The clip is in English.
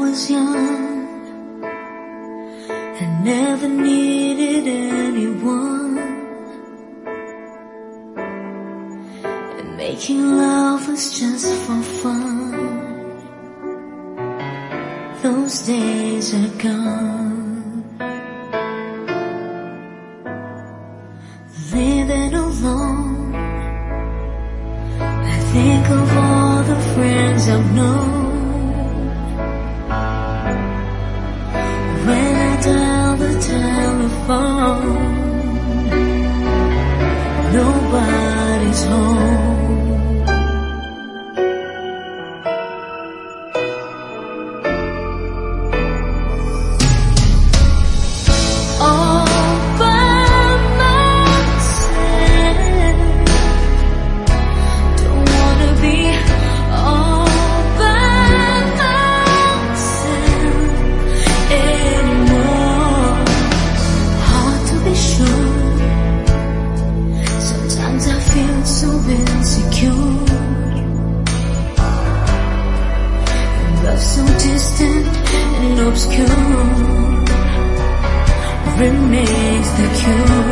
was young and never needed anyone, and making love was just for fun. Those days are gone. Living alone, I think of all the friends I've known. When I dial the telephone, nobody's home. So insecure, and love so distant and obscure remains the cure.